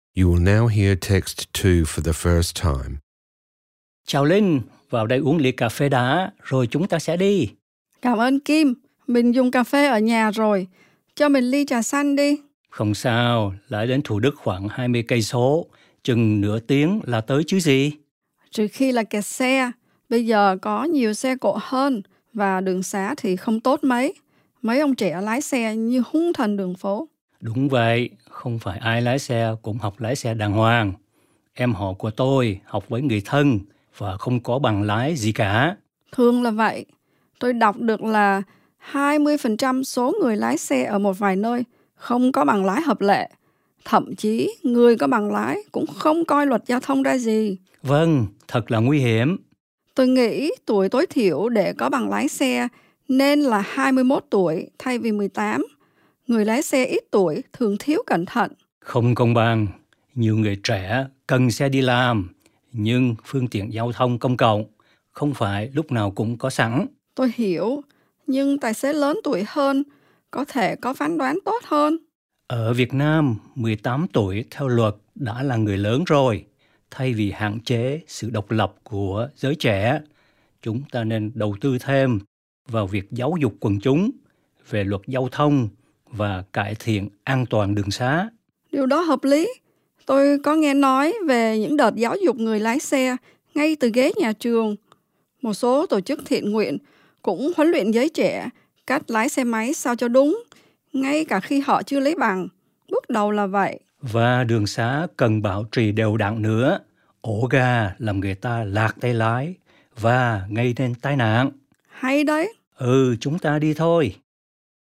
You will now hear text 2 for the first time. Chào Linh, vào đây uống ly cà phê đã, rồi chúng ta sẽ đi. Cảm ơn Kim, mình dùng cà phê ở nhà rồi. Cho mình ly trà xanh đi. Không sao, lại đến Thủ Đức khoảng 20 cây số, chừng nửa tiếng là tới chứ gì. Trừ khi là kẹt xe, bây giờ có nhiều xe cộ hơn và đường xá thì không tốt mấy. Mấy ông trẻ lái xe như hung thần đường phố. Đúng vậy, không phải ai lái xe cũng học lái xe đàng hoàng. Em họ của tôi học với người thân và không có bằng lái gì cả. Thường là vậy. Tôi đọc được là 20% số người lái xe ở một vài nơi không có bằng lái hợp lệ. Thậm chí người có bằng lái cũng không coi luật giao thông ra gì. Vâng, thật là nguy hiểm. Tôi nghĩ tuổi tối thiểu để có bằng lái xe nên là 21 tuổi thay vì 18. Người lái xe ít tuổi thường thiếu cẩn thận. Không công bằng. Nhiều người trẻ cần xe đi làm, nhưng phương tiện giao thông công cộng không phải lúc nào cũng có sẵn. Tôi hiểu, nhưng tài xế lớn tuổi hơn có thể có phán đoán tốt hơn. Ở Việt Nam, 18 tuổi theo luật đã là người lớn rồi. Thay vì hạn chế sự độc lập của giới trẻ, chúng ta nên đầu tư thêm vào việc giáo dục quần chúng về luật giao thông và cải thiện an toàn đường xá. Điều đó hợp lý. Tôi có nghe nói về những đợt giáo dục người lái xe ngay từ ghế nhà trường. Một số tổ chức thiện nguyện cũng huấn luyện giới trẻ cách lái xe máy sao cho đúng, ngay cả khi họ chưa lấy bằng. Bước đầu là vậy. Và đường xá cần bảo trì đều đặn nữa. Ổ gà làm người ta lạc tay lái và gây nên tai nạn. Hay đấy. Chúng ta đi thôi.